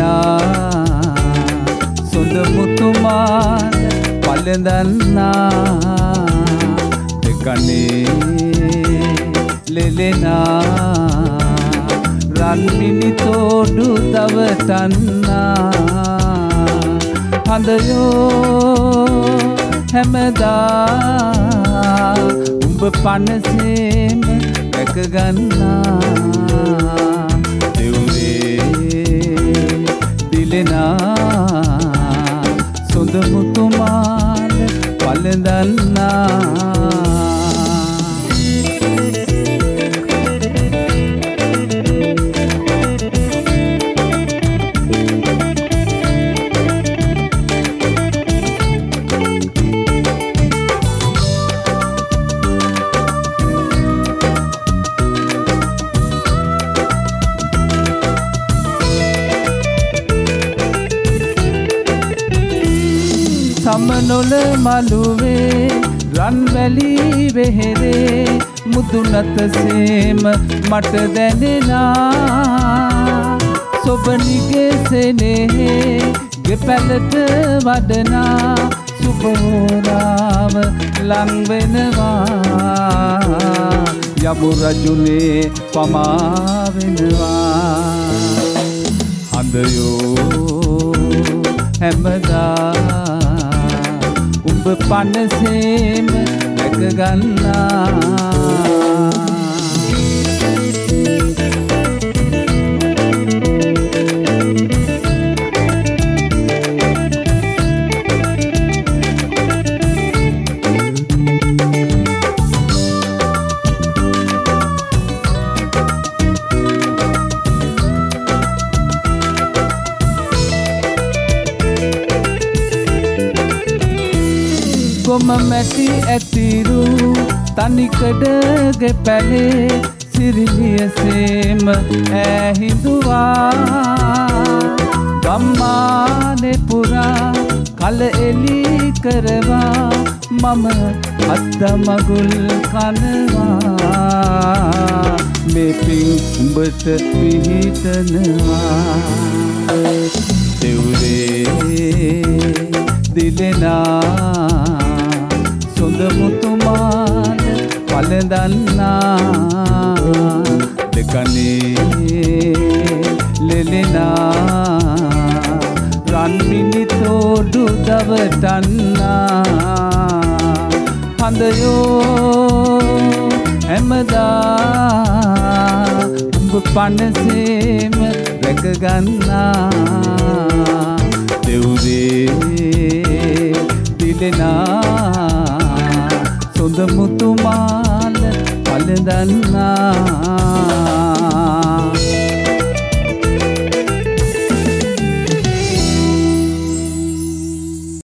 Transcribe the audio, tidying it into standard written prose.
දිලෙනා සොඳ මුතුමාල පළඳන්නා දෙකනේ ලෙලෙනා රන්මිණි තෝඩු දවටන්නා හඳයෝ හැමදා උඹ පනසේම දැකගන්නා දිලෙනා සොඳ මුතුමාල පළඳන්නා සමනොල මළුවේ රන්වැලි වෙහෙරේ මුදුනත සේම මට දැනෙනා සොබනිගේ සෙනෙහේ ගෙපැලට වඩනා සුබෝරාව ලං වෙනවා යමු රජුනේ පමා වෙනවා හඳයෝ හැමදා උඹ පනසේම දැකගන්නා ගොම මැටි ඇතිරු තනිකඩගේ පැලේ සිරිලියසේම ඇහිඳුවා ගම්මානේ පුරා කල එලි කරවා මම අත්තමගුල් කනවා මේ පින් උඹට පිහිටනවා දෙව්රේ දිලෙනා සොඳ මුතුමාල පළඳන්නා දෙකනේ ලෙලෙනා රන්මිණි තෝඩු දවටන්නා හඳයෝ හැමදා උඹ පනසේම රැකගන්නා දෙව්රේ දිලෙනා සොඳ මුතුමාල පළඳන්නා